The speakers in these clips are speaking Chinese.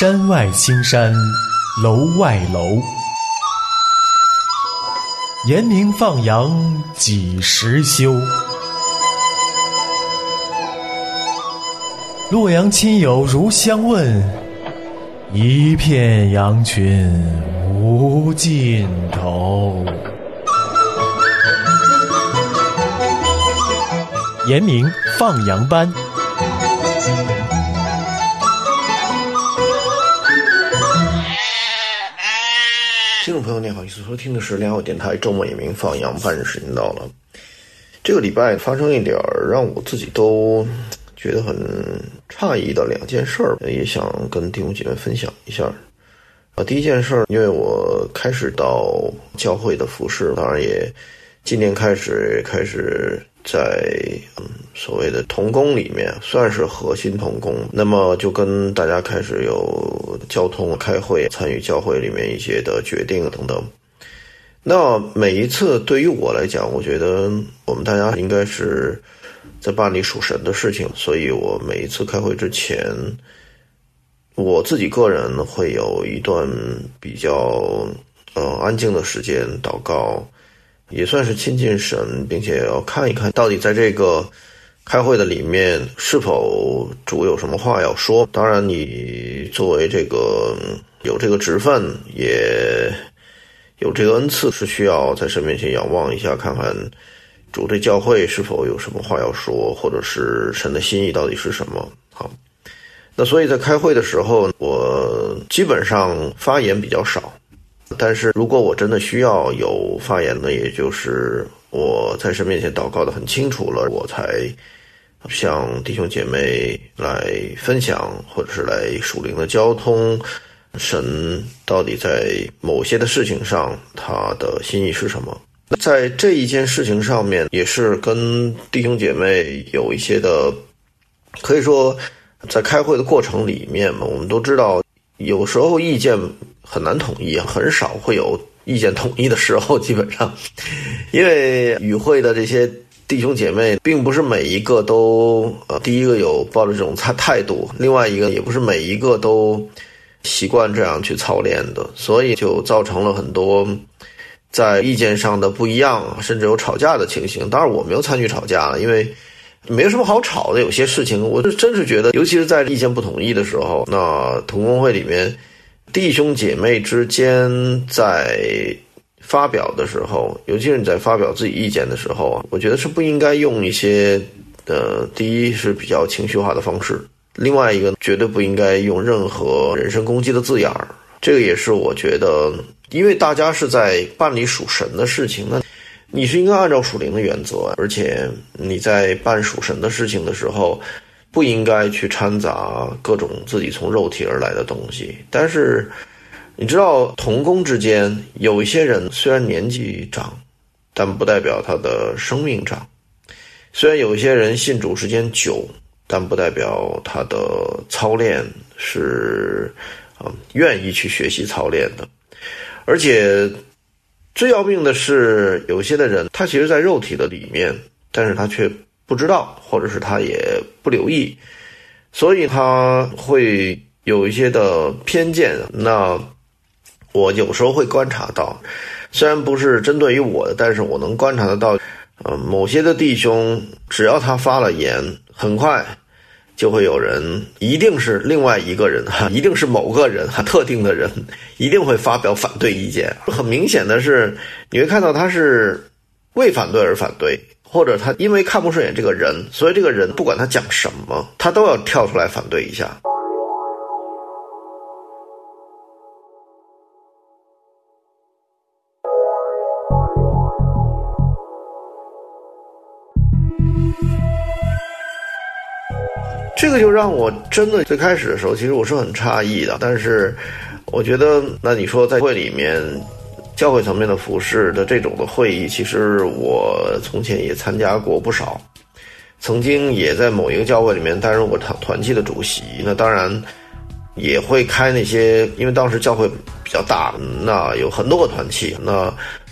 山外青山楼外楼，严明放羊几时休？洛阳亲友如相问，一片羊群无尽头。严明放羊班。 听众朋友您好，收听的是良好电台周末严明放羊班，时间到了。这个礼拜发生一点让我自己都觉得很诧异的两件事儿，也想跟弟兄姐妹分享一下。第一件事儿，因为我开始到教会的服事，当然也今年开始在所谓的同工里面算是核心同工，那么就跟大家开始有交通开会，参与教会里面一些的决定等等。那每一次对于我来讲，我觉得我们大家应该是在办理属神的事情，所以我每一次开会之前，我自己个人会有一段比较安静的时间祷告，也算是亲近神，并且要看一看到底在这个开会的里面是否主有什么话要说。当然你作为这个有这个职分，也有这个恩赐，是需要在神面前仰望一下，看看主对教会是否有什么话要说，或者是神的心意到底是什么。好，那所以在开会的时候，我基本上发言比较少，但是如果我真的需要有发言呢，也就是我在神面前祷告的很清楚了，我才向弟兄姐妹来分享，或者是来属灵的交通神到底在某些的事情上他的心意是什么。在这一件事情上面，也是跟弟兄姐妹有一些的，可以说在开会的过程里面嘛，我们都知道有时候意见很难统一，很少会有意见统一的时候，基本上因为与会的这些弟兄姐妹并不是每一个都第一个有抱着这种态度，另外一个也不是每一个都习惯这样去操练的，所以就造成了很多在意见上的不一样，甚至有吵架的情形。当然我没有参与吵架，因为没有什么好吵的，有些事情我真是觉得，尤其是在意见不统一的时候，那同工会里面弟兄姐妹之间在发表的时候，尤其是你在发表自己意见的时候啊，我觉得是不应该用一些第一是比较情绪化的方式，另外一个绝对不应该用任何人身攻击的字眼儿。这个也是我觉得，因为大家是在办理属神的事情，那你是应该按照属灵的原则，而且你在办属神的事情的时候，不应该去掺杂各种自己从肉体而来的东西。但是你知道同工之间有一些人虽然年纪长，但不代表他的生命长，虽然有一些人信主时间久，但不代表他的操练是愿意去学习操练的。而且最要命的是，有些的人他其实在肉体的里面，但是他却不知道，或者是他也不留意，所以他会有一些的偏见。那我有时候会观察到，虽然不是针对于我的，但是我能观察得到某些的弟兄只要他发了言，很快就会有人，一定是另外一个人，一定是某个人，特定的人一定会发表反对意见。很明显的是，你会看到他是为反对而反对，或者他因为看不顺眼这个人，所以这个人不管他讲什么，他都要跳出来反对一下。这个就让我真的最开始的时候，其实我是很诧异的。但是我觉得，那你说在会里面教会层面的服事的这种的会议，其实我从前也参加过不少，曾经也在某一个教会里面担任过团契的主席。那当然也会开那些，因为当时教会比较大，那有很多个团契，那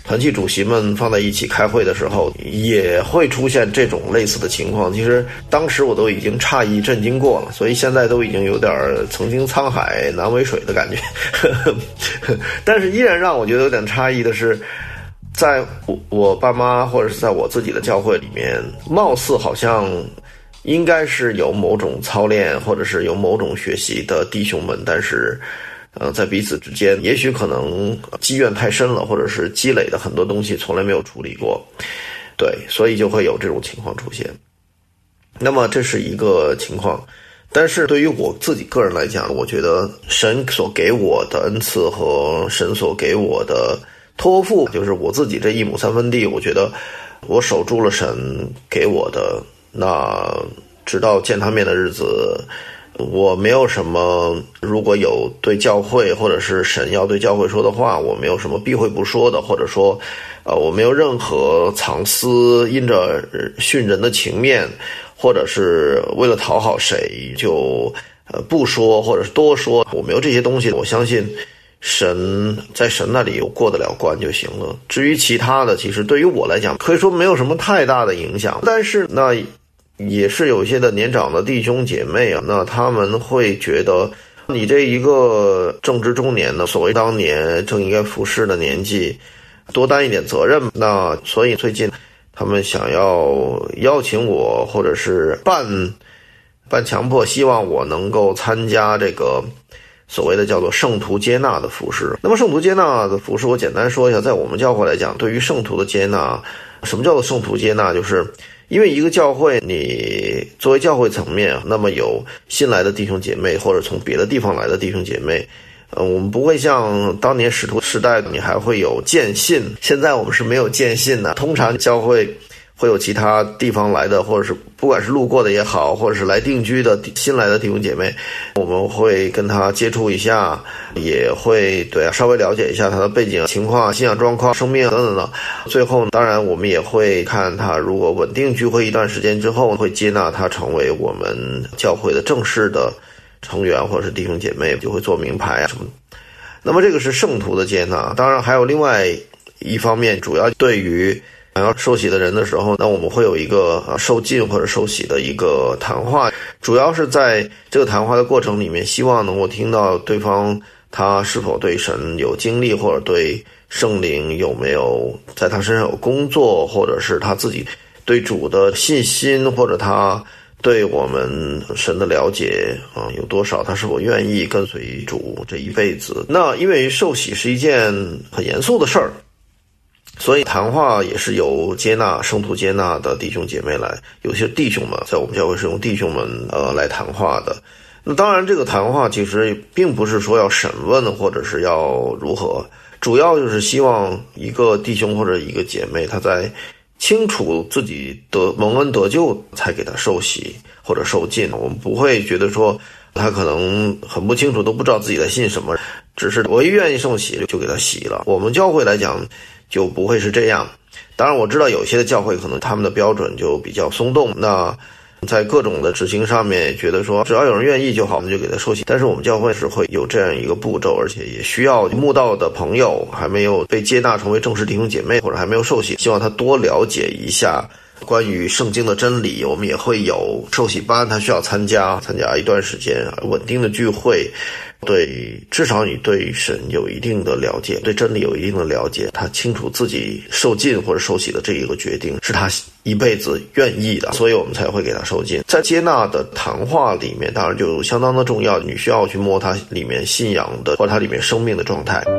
团契主席们放在一起开会的时候，也会出现这种类似的情况。其实当时我都已经诧异震惊过了，所以现在都已经有点曾经沧海难为水的感觉。但是依然让我觉得有点诧异的是，在我爸妈或者是在我自己的教会里面，貌似好像应该是有某种操练或者是有某种学习的弟兄们，但是在彼此之间也许可能积怨太深了，或者是积累的很多东西从来没有处理过，对，所以就会有这种情况出现。那么这是一个情况，但是对于我自己个人来讲，我觉得神所给我的恩赐和神所给我的托付，就是我自己这1亩3分地，我觉得我守住了神给我的，那直到见他面的日子，我没有什么，如果有对教会或者是神要对教会说的话，我没有什么避讳不说的，或者说我没有任何藏私，因着训人的情面，或者是为了讨好谁就不说或者是多说，我没有这些东西，我相信神在神那里过得了关就行了。至于其他的，其实对于我来讲可以说没有什么太大的影响，但是那也是有一些的年长的弟兄姐妹啊，那他们会觉得你这一个正值中年的，所谓当年正应该服侍的年纪，多担一点责任。那所以最近他们想要邀请我，或者是半强迫，希望我能够参加这个所谓的叫做圣徒接纳的服侍。那么圣徒接纳的服侍，我简单说一下，在我们教会来讲，对于圣徒的接纳，什么叫做圣徒接纳？就是因为一个教会，你作为教会层面，那么有新来的弟兄姐妹，或者从别的地方来的弟兄姐妹，我们不会像当年使徒时代，你还会有见信。现在我们是没有见信的，通常教会会有其他地方来的，或者是不管是路过的也好，或者是来定居的新来的弟兄姐妹，我们会跟他接触一下，也会稍微了解一下他的背景情况、信仰状况、生命等等的。最后当然我们也会看他如果稳定聚会一段时间之后，会接纳他成为我们教会的正式的成员，或者是弟兄姐妹，就会做名牌啊什么。那么这个是圣徒的接纳。当然还有另外一方面，主要对于想要受洗的人的时候，那我们会有一个受浸或者受洗的一个谈话，主要是在这个谈话的过程里面，希望能够听到对方他是否对神有经历，或者对圣灵有没有在他身上有工作，或者是他自己对主的信心，或者他对我们神的了解有多少，他是否愿意跟随主这一辈子。那因为受洗是一件很严肃的事儿，所以谈话也是由圣徒接纳的弟兄姐妹来，有些弟兄们在我们教会是用弟兄们来谈话的。那当然这个谈话其实并不是说要审问或者是要如何，主要就是希望一个弟兄或者一个姐妹他在清楚自己的蒙恩得救才给他受洗或者受浸。我们不会觉得说他可能很不清楚，都不知道自己在信什么，只是我一愿意受洗就给他洗了。我们教会来讲就不会是这样。当然我知道有些的教会可能他们的标准就比较松动，那在各种的执行上面觉得说只要有人愿意就好，我们就给他受洗。但是我们教会是会有这样一个步骤，而且也需要慕道的朋友还没有被接纳成为正式弟兄姐妹，或者还没有受洗，希望他多了解一下关于圣经的真理。我们也会有受洗班，他需要参加一段时间稳定的聚会，至少你对神有一定的了解，对真理有一定的了解，他清楚自己受浸或者受洗的这一个决定是他一辈子愿意的，所以我们才会给他受浸。在接纳的谈话里面当然就相当的重要，你需要去摸他里面信仰的或者他里面生命的状态。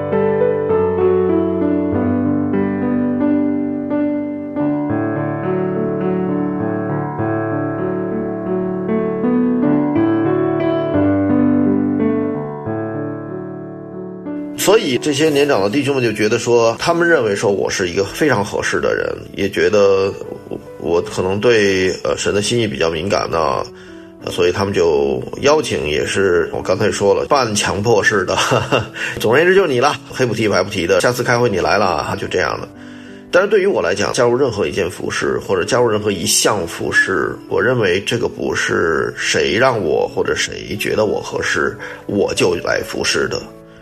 所以这些年长的弟兄们就觉得说，他们认为说我是一个非常合适的人，也觉得我可能对神的心意比较敏感呢，所以他们就邀请，也是我刚才说了半强迫式的，总而言之就是你了，黑不提白不提的，下次开会你来了，就这样的。但是对于我来讲，加入任何一件服事或者加入任何一项服事，我认为这个不是谁让我或者谁觉得我合适我就来服事的。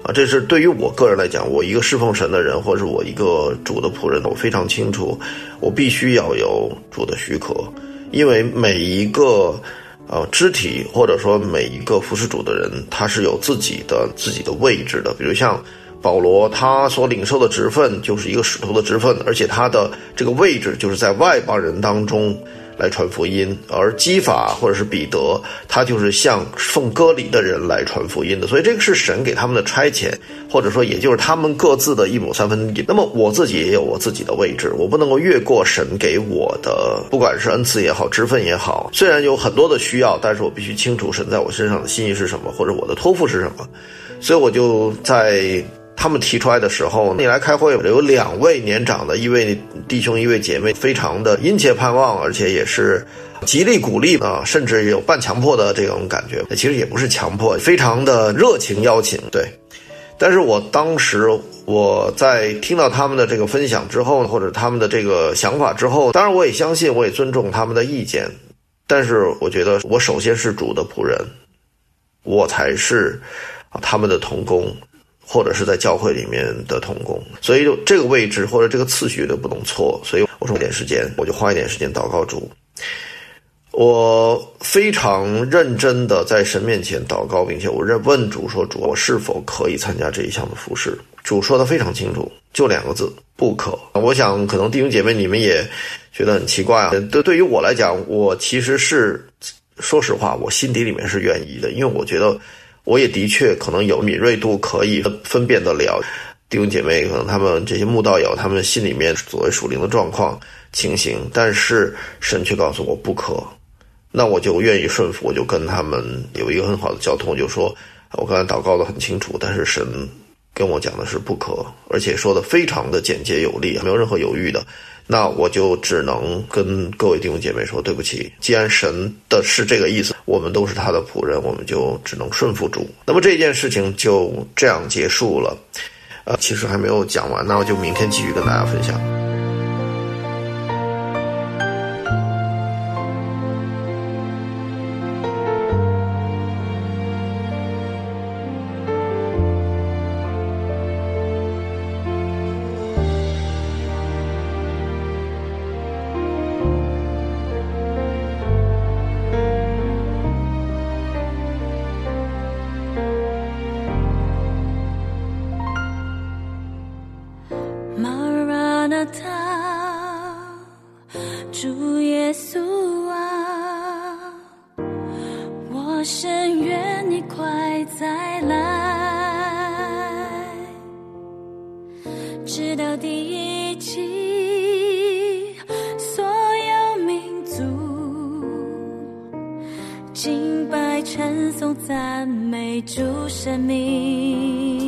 这是对于我个人来讲，我一个侍奉神的人，或者是我一个主的仆人，我非常清楚，我必须要有主的许可，因为每一个肢体或者说每一个服侍主的人，他是有自己的位置的。比如像保罗，他所领受的职分就是一个使徒的职分，而且他的这个位置就是在外邦人当中来传福音，而基法或者是彼得，他就是向奉割礼的人来传福音的。所以这个是神给他们的差遣，或者说也就是他们各自的1/3。那么我自己也有我自己的位置，我不能够越过神给我的，不管是恩赐也好，职分也好，虽然有很多的需要，但是我必须清楚神在我身上的心意是什么，或者我的托付是什么。所以我就在他们提出来的时候，你来开会，有2位年长的，一位弟兄一位姐妹，非常的殷切盼望，而且也是极力鼓励啊，甚至有半强迫的这种感觉，其实也不是强迫，非常的热情邀请。对，但是我当时我在听到他们的这个分享之后，或者他们的这个想法之后，当然我也相信，我也尊重他们的意见，但是我觉得我首先是主的仆人，我才是他们的同工，或者是在教会里面的同工，所以这个位置或者这个次序都不能错。所以我说一点时间，我就花一点时间祷告主。我非常认真的在神面前祷告，并且我问主说，主，我是否可以参加这一项的服事？主说的非常清楚，就2个字，不可。我想可能弟兄姐妹你们也觉得很奇怪啊。对于我来讲，我其实是说实话，我心底里面是愿意的，因为我觉得我也的确可能有敏锐度，可以分辨得了弟兄姐妹可能他们这些慕道友他们心里面所谓属灵的状况情形，但是神却告诉我不可，那我就愿意顺服，我就跟他们有一个很好的交通，就说我刚才祷告的很清楚，但是神跟我讲的是不可，而且说的非常的简洁有力，没有任何犹豫的。那我就只能跟各位弟兄姐妹说，对不起，既然神的是这个意思，我们都是他的仆人，我们就只能顺服主。那么这件事情就这样结束了。其实还没有讲完，那我就明天继续跟大家分享。 主耶稣啊，我深愿你快再来，直到第一季，所有民族敬拜称颂赞美主生命。